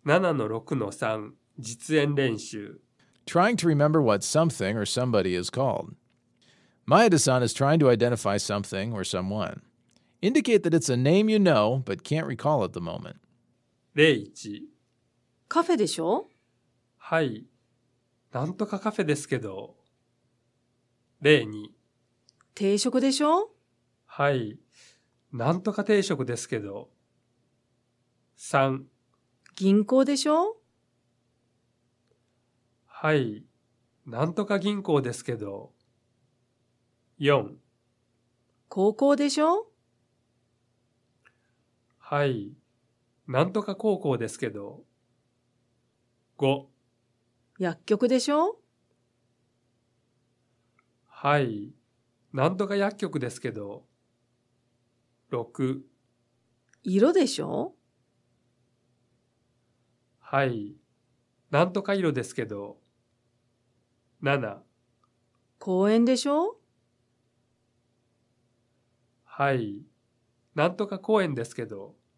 7-6-3 実演練習 Trying to remember what something or somebody is called. Maeda-san is trying to identify something or someone. Indicate that it's a name you know but can't recall at the moment. 01 カフェでしょ？ はい、なんとかカフェですけど。02 定食でしょ？ はい、なんとか定食ですけど。3 銀行でしょ？ はい、なんとか銀行ですけど。4 高校でしょ？ はい、なんとか高校ですけど。5 薬局でしょ？ はい、なんとか薬局ですけど。6 色でしょ？ はい、なんとか色ですけど。7 公園でしょ？ はい、なんとか公園ですけど。